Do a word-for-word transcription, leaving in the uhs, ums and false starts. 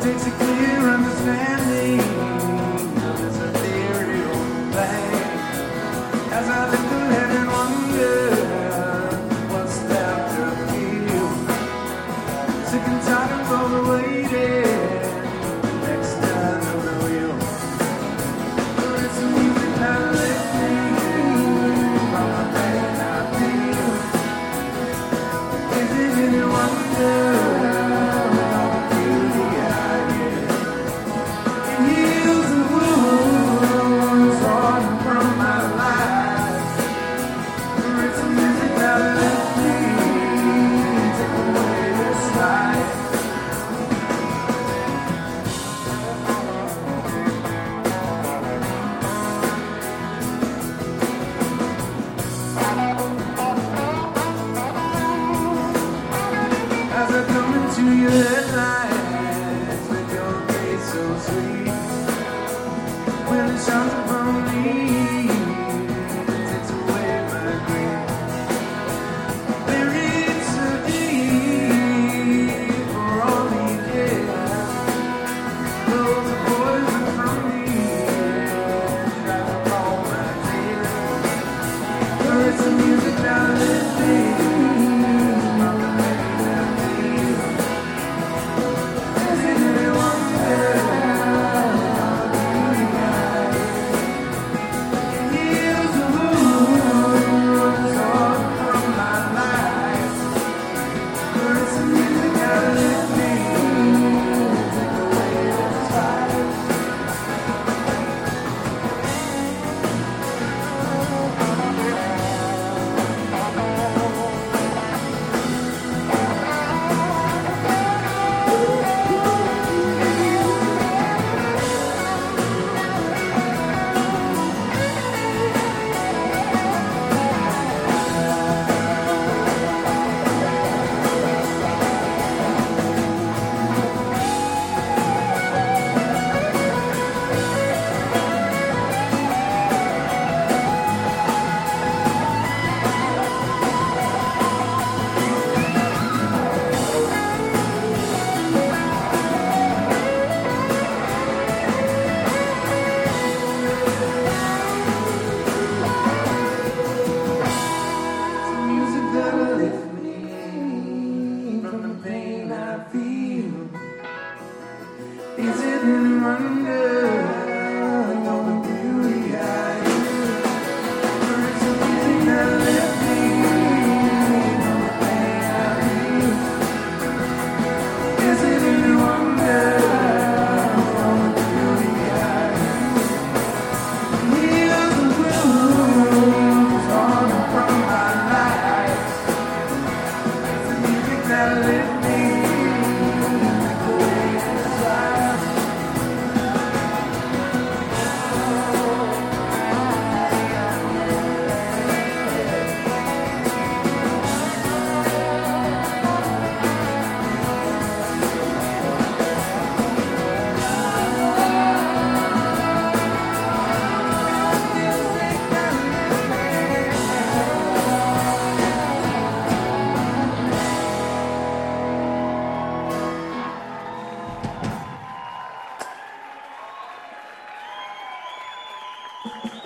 takes a clear understanding of this ethereal thing. As I look ahead and wonder what's left to feel. Sick and tired of all the waiting, next turn of the wheel. But it's the music that lifts me from the pain I feel. Is it any wonder? To your headlights with your face so sweet. When it shines upon me, it takes away my grief. Buried so deep for all these years, blows a poison from me, tries to calm my tears. For it's the music that lifts me. Is it any wonder all the beauty I hear? Or is it music that left me all the pain I feel? Is it any wonder all the beauty I hear? Heals the wounds torn from my life. It's the music that left me. You